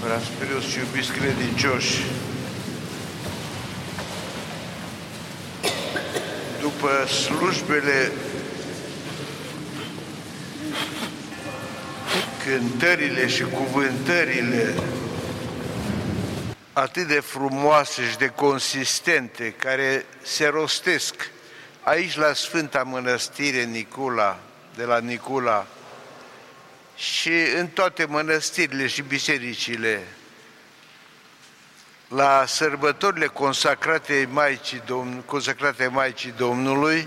Preasperos și iubiți credincioși, după slujbele, cântările și cuvântările atât de frumoase și de consistente care se rostesc aici la Sfânta Mănăstire Nicula, de la Nicula, și în toate mănăstirile și bisericile, la sărbătorile consacrate Maicii Domnului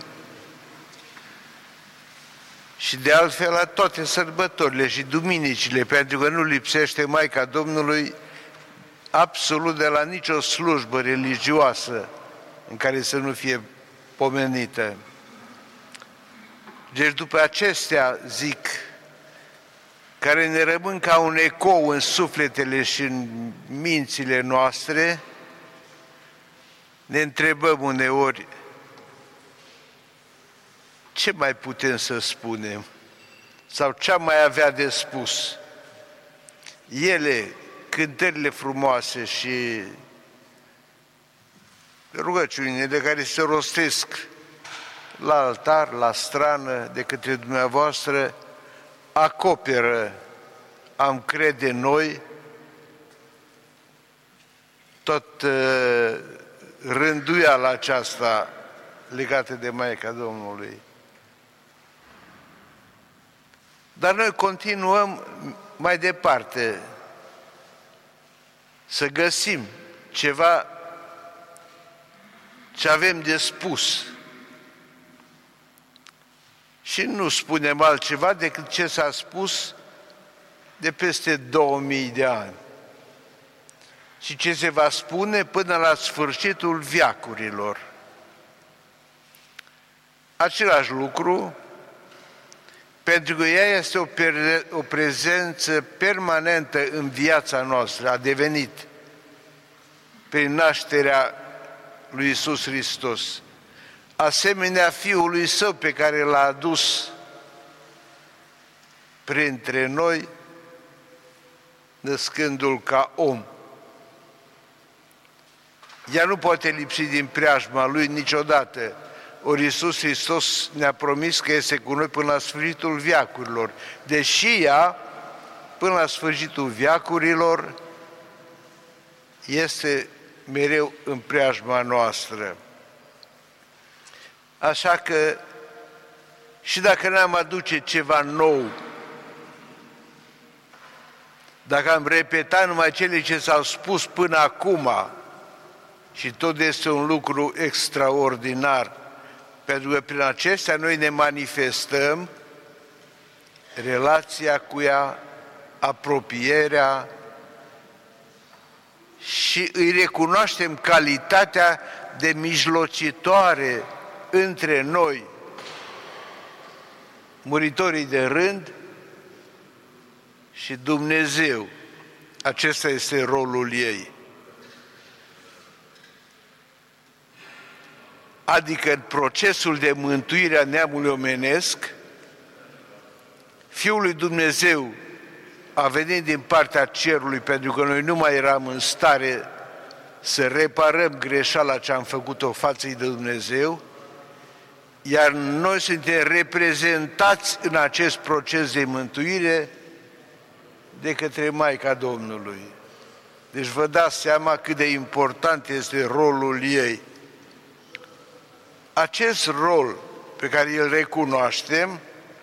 și de altfel la toate sărbătorile și duminicile, pentru că nu lipsește Maica Domnului absolut de la nicio slujbă religioasă în care să nu fie pomenită. Deci după acestea, zic, care ne rămân ca un ecou în sufletele și în mințile noastre, ne întrebăm uneori ce mai putem să spunem sau ce am mai avea de spus. Ele, cântările frumoase și rugăciunile care se rostesc la altar, la strană, de către dumneavoastră, acoperă, am crede noi, tot rânduiala aceasta legată de Maica Domnului. Dar noi continuăm mai departe să găsim ceva ce avem de spus. Și nu spunem altceva decât ce s-a spus de peste 2000 de ani și ce se va spune până la sfârșitul veacurilor. Același lucru, pentru că ea este o prezență permanentă în viața noastră, a devenit prin nașterea lui Iisus Hristos, asemenea Fiului Său pe care l-a adus printre noi, născându-L ca om. Ea nu poate lipsi din preajma Lui niciodată. Ori Iisus Hristos ne-a promis că este cu noi până la sfârșitul veacurilor. Deși ea, până la sfârșitul veacurilor, este mereu în preajma noastră. Așa că, și dacă ne-am aduce ceva nou, dacă am repetat numai cele ce s-au spus până acum, și tot este un lucru extraordinar, pentru că prin acestea noi ne manifestăm relația cu ea, apropierea și îi recunoaștem calitatea de mijlocitoare între noi, muritorii de rând, și Dumnezeu. Acesta este rolul ei. Adică în procesul de mântuire a neamului omenesc, Fiul lui Dumnezeu a venit din partea cerului, pentru că noi nu mai eram în stare să reparăm greșeala ce am făcut-o față de Dumnezeu, iar noi suntem reprezentați în acest proces de mântuire de către Maica Domnului. Deci vă dați seama cât de important este rolul ei. Acest rol pe care îl recunoaștem,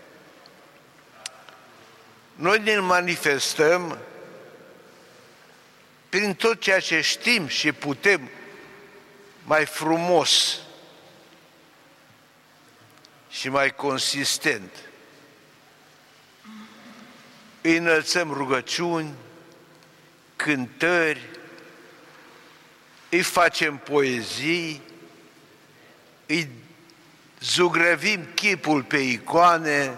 noi ne manifestăm prin tot ceea ce știm și putem mai frumos și mai consistent. Îi înălțăm rugăciuni, cântări, îi facem poezii, îi zugrăvim chipul pe icoane,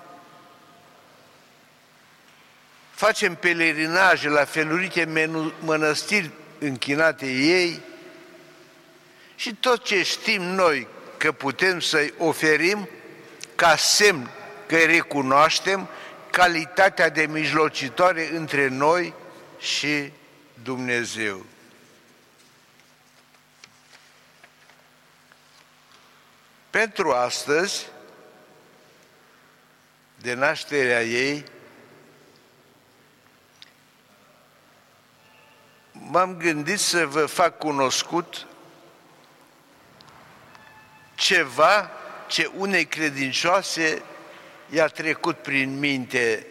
facem pelerinaje la felurite mănăstiri închinate ei și tot ce știm noi că putem să-i oferim ca semn că îi recunoaștem calitatea de mijlocitoare între noi și Dumnezeu. Pentru astăzi, de nașterea ei, m-am gândit să vă fac cunoscut ceva ce unei credincioase i-a trecut prin minte.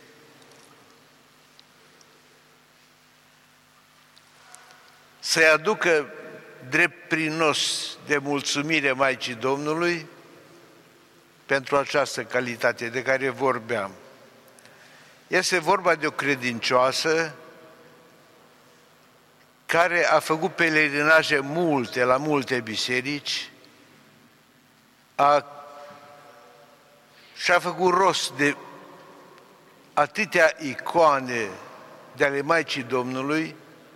Să-i aducă drept prinos de mulțumire Maicii Domnului pentru această calitate de care vorbeam. Este vorba de o credincioasă care a făcut pelerinaje multe, la multe biserici, și-a făcut rost de atâtea icoane de ale Maicii Domnului,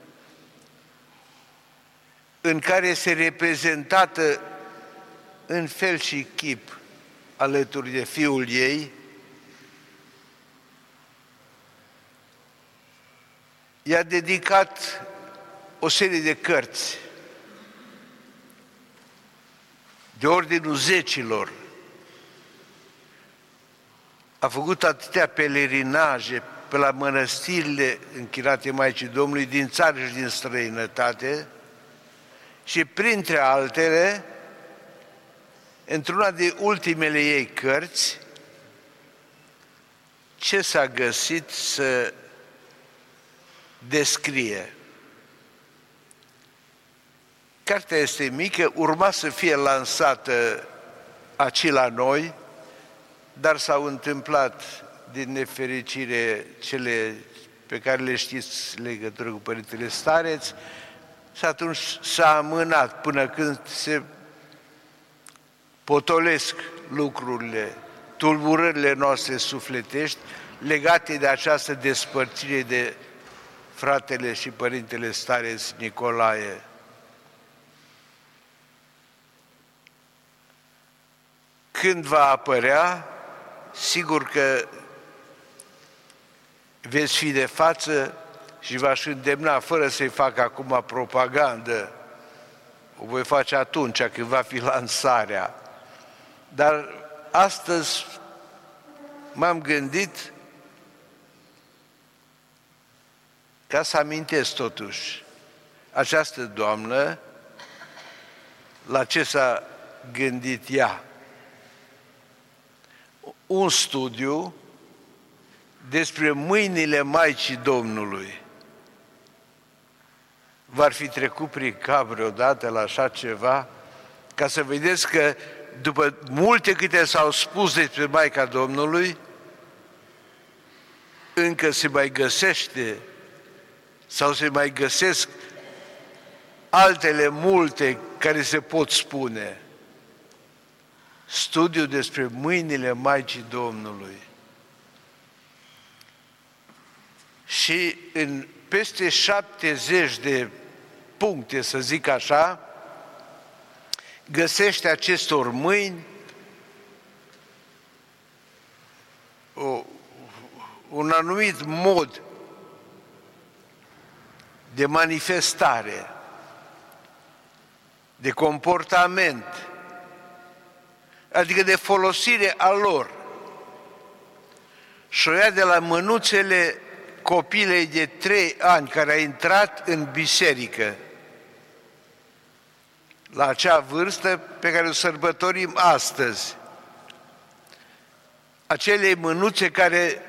în care este reprezentată în fel și chip alături de Fiul ei, i-a dedicat o serie de cărți de ordinul zecilor. A făcut atâtea pelerinaje pe la mănăstirile închiriate Maicii Domnului din țară și din străinătate și, printre altele, într-una de ultimele ei cărți, ce s-a găsit să descrie. Cartea este mică, urma să fie lansată aici la noi, dar s-au întâmplat, din nefericire, cele pe care le știți legătură cu Părintele Stareț, și atunci s-a amânat până când se potolesc lucrurile, tulburările noastre sufletești legate de această despărțire de fratele și Părintele Stareț Nicolae. Când va apărea, sigur că veți fi de față și v-aș îndemna, fără să-i fac acum propagandă, o voi face atunci când va fi lansarea. Dar astăzi m-am gândit ca să amintesc totuși această doamnă, la ce s-a gândit ea. Un studiu despre mâinile Maicii Domnului. V-ar fi trecut prin cap vreodată la așa ceva? Ca să vedeți că după multe câte s-au spus despre Maica Domnului, încă se mai găsește sau se mai găsesc altele multe care se pot spune. Studiu despre mâinile Maicii Domnului. Și în peste 70 de puncte, să zic așa, găsește acestor mâini un anumit mod de manifestare, de comportament, adică de folosire a lor. Și o ia de la mânuțele copilei de 3 ani care a intrat în biserică, la acea vârstă pe care o sărbătorim astăzi. Acele mânuțe care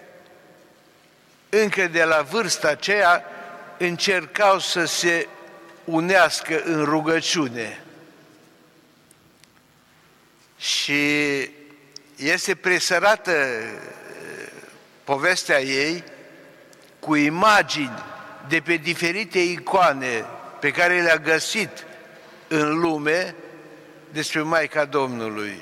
încă de la vârsta aceea încercau să se unească în rugăciune. Și este presărată povestea ei cu imagini de pe diferite icoane pe care le-a găsit în lume despre Maica Domnului.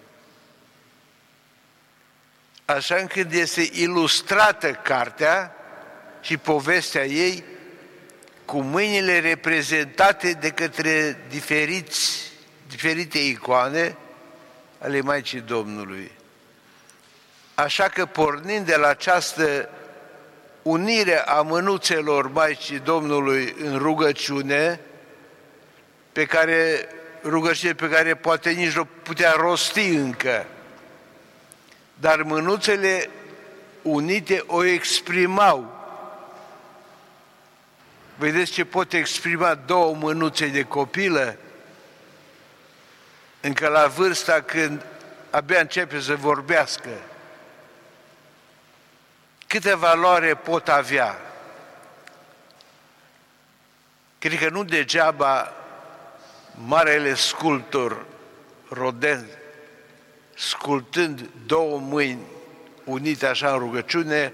Așa încât este ilustrată cartea și povestea ei cu mâinile reprezentate de către diferite icoane ale Maicii Domnului. Așa că, pornind de la această unirea mânuțelor Maicii Domnului în rugăciune, rugăciune pe care poate nici nu putea rosti încă, dar mânuțele unite o exprimau. Vedeți ce pot exprima două mânuțe de copilă? Încă la vârsta când abia începe să vorbească. Câtă valoare pot avea? Cred că nu degeaba marele sculptor Rodin, sculptând două mâini unite așa în rugăciune,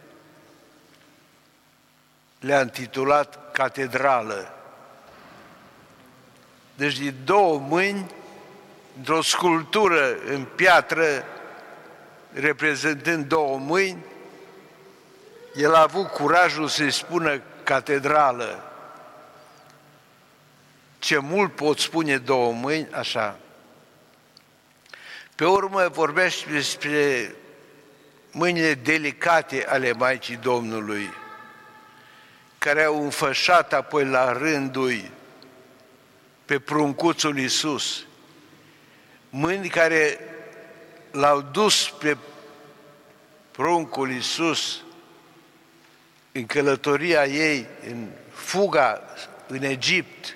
le-a intitulat Catedrală. Deci din două mâini, într-o sculptură în piatră, reprezentând două mâini, el a avut curajul să-i spună catedrală. Ce mult pot spune două mâini, așa. Pe urmă vorbea și despre mâinile delicate ale Maicii Domnului, care au înfășat apoi la rândul pe pruncuțul Iisus, mâini care l-au dus pe pruncul Iisus în călătoria ei, în fuga în Egipt,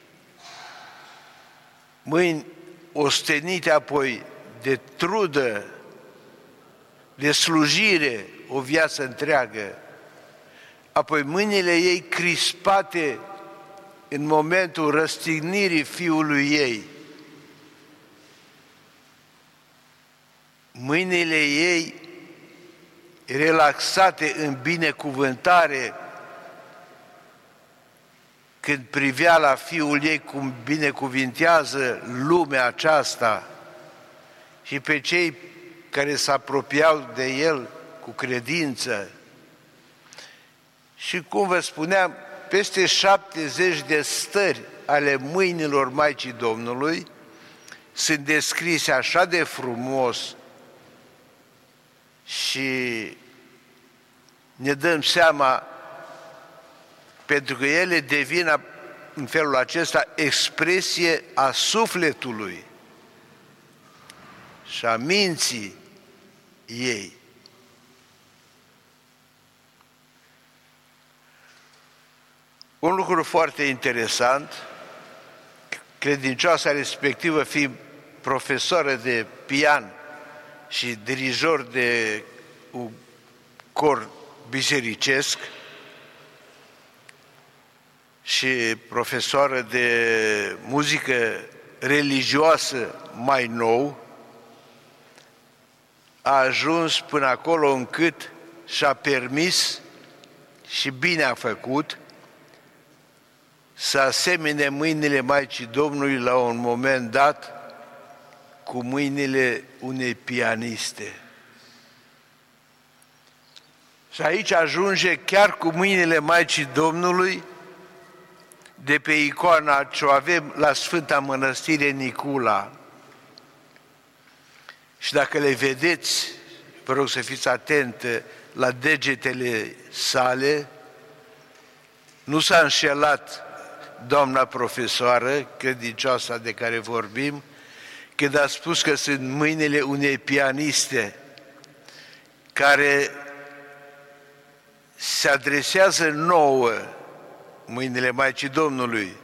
mâini ostenite apoi de trudă, de slujire, o viață întreagă, apoi mâinile ei crispate în momentul răstignirii fiului ei, mâinile ei relaxate în binecuvântare când privea la fiul ei cum binecuvintează lumea aceasta și pe cei care se apropiau de el cu credință. Și cum vă spuneam, peste 70 de stări ale mâinilor Maicii Domnului sunt descrise așa de frumos și ne dăm seama, pentru că ele devin în felul acesta expresie a sufletului și a minții ei. Un lucru foarte interesant, credincioasa respectivă fiind profesoară de pian și dirijor de un cor bisericesc și profesoară de muzică religioasă mai nou, a ajuns până acolo încât și-a permis, și bine a făcut, să asemene mâinile Maicii Domnului la un moment dat cu mâinile unei pianiste. Și aici ajunge chiar cu mâinile Maicii Domnului de pe icoana ce o avem la Sfânta Mănăstire Nicula. Și dacă le vedeți, vă rog să fiți atente la degetele sale, nu s-a înșelat doamna profesoară, credincioasa de care vorbim, când a spus că sunt mâinile unei pianiste care se adresează nouă, mâinile Maicii Domnului,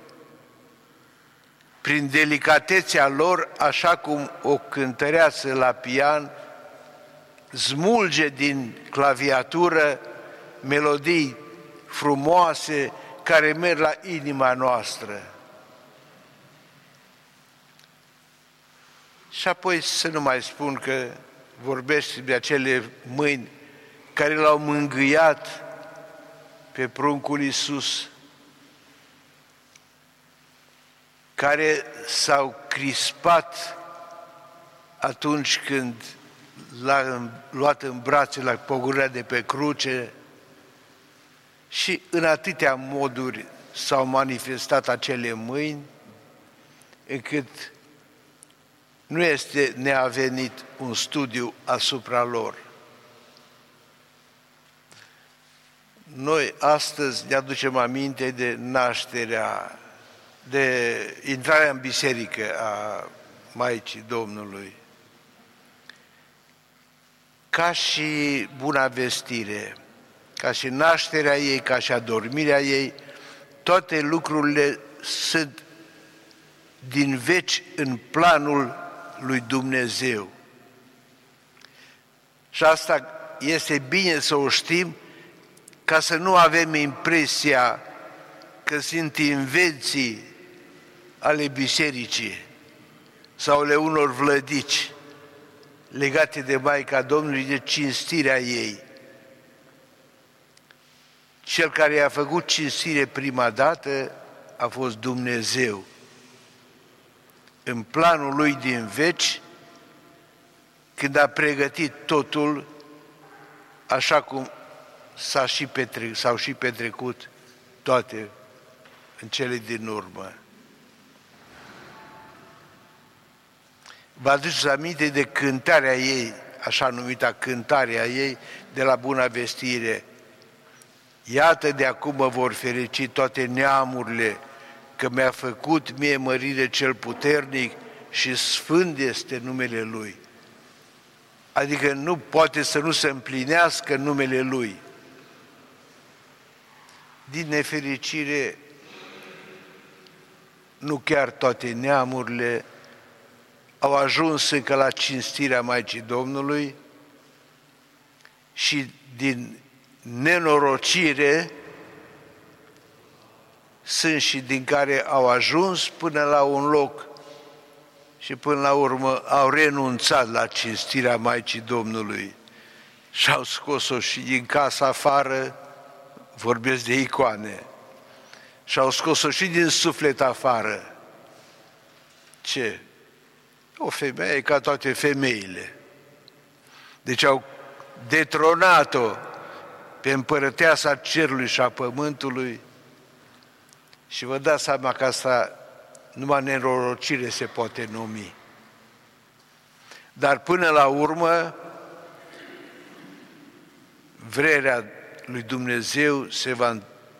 prin delicatețea lor, așa cum o cântăreață la pian smulge din claviatură melodii frumoase care merg la inima noastră. Și apoi să nu mai spun că vorbești de acele mâini care l-au mângâiat pe pruncul Iisus, care s-au crispat atunci când l-a luat în brațe la pogorârea de pe cruce, și în atâtea moduri s-au manifestat acele mâini, încât nu este neavenit un studiu asupra lor. Noi astăzi ne aducem aminte de nașterea, de intrarea în biserică a Maicii Domnului. Ca și Buna Vestire, ca și nașterea ei, ca și adormirea ei, toate lucrurile sunt din veci în planul lui Dumnezeu. Și asta este bine să o știm, ca să nu avem impresia că sunt invenții ale bisericii sau ale unor vlădici legate de Maica Domnului, de cinstirea ei. Cel care i-a făcut cinstire prima dată a fost Dumnezeu. În planul lui din veci, când a pregătit totul așa cum s-au și petrecut toate în cele din urmă. Vă aduceți aminte de cântarea ei, așa numita cântarea ei de la Buna Vestire. Iată, de acum mă vor ferici toate neamurile, că mi-a făcut mie mărire cel puternic și sfânt este numele Lui. Adică nu poate să nu se împlinească numele Lui. Din nefericire, nu chiar toate neamurile au ajuns încă la cinstirea Maicii Domnului și din nenorocire sunt și din care au ajuns până la un loc și până la urmă au renunțat la cinstirea Maicii Domnului și au scos-o și din casa afară, vorbesc de icoane, și au scos-o și din suflet afară. Ce? O femeie ca toate femeile. Deci au detronat-o pe împărăteasa cerului și a pământului și vă dați seama că asta numai nenorocire se poate numi. Dar până la urmă, vrerea lui Dumnezeu se va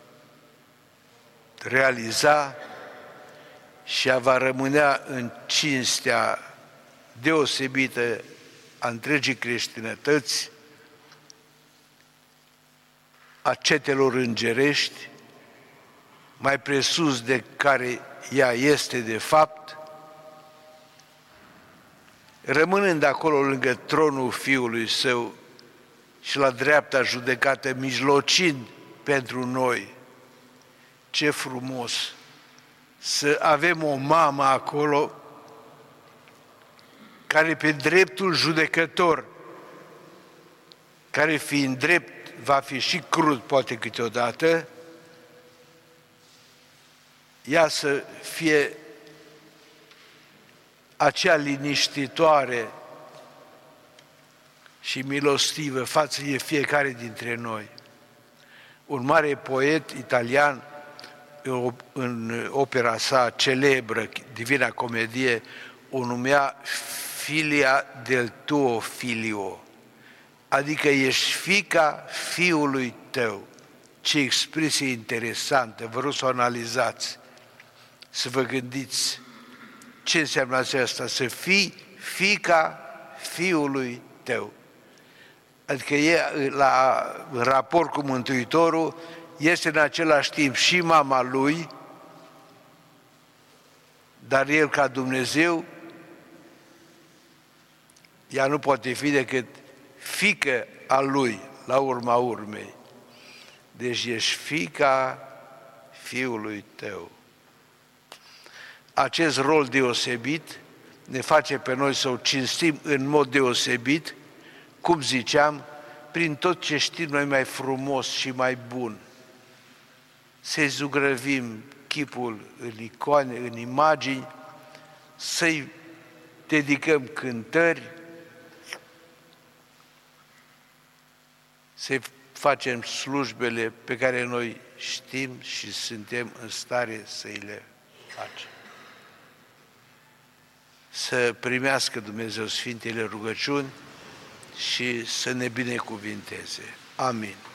realiza și ea va rămânea în cinstea deosebită a întregii creștinătăți, a cetelor îngerești, mai presus de care ea este de fapt, rămânând acolo lângă tronul Fiului Său și la dreapta judecată, mijlocind pentru noi. Ce frumos să avem o mamă acolo care pe dreptul judecător, care fiind drept va fi și crud poate câteodată, ea să fie acea liniștitoare și milostivă față de fiecare dintre noi. Un mare poet italian, în opera sa celebră, Divina Comedie, o numea Filia del tuo filio, adică ești fiica fiului tău. Ce expresie interesantă, vă rog să o analizați, să vă gândiți ce înseamnă asta, să fii fiica fiului tău. Adică în raport cu Mântuitorul, este în același timp și mama lui, dar el ca Dumnezeu, ea nu poate fi decât fiică a lui, la urma urmei. Deci ești fiica fiului tău. Acest rol deosebit ne face pe noi să o cinstim în mod deosebit, cum ziceam, prin tot ce știm noi mai frumos și mai bun. Să-i zugrăvim chipul în icoane, în imagini, să-i dedicăm cântări, să-i facem slujbele pe care noi știm și suntem în stare să îi le facem. Să primească Dumnezeu Sfintele rugăciuni și să ne binecuvinteze. Amin.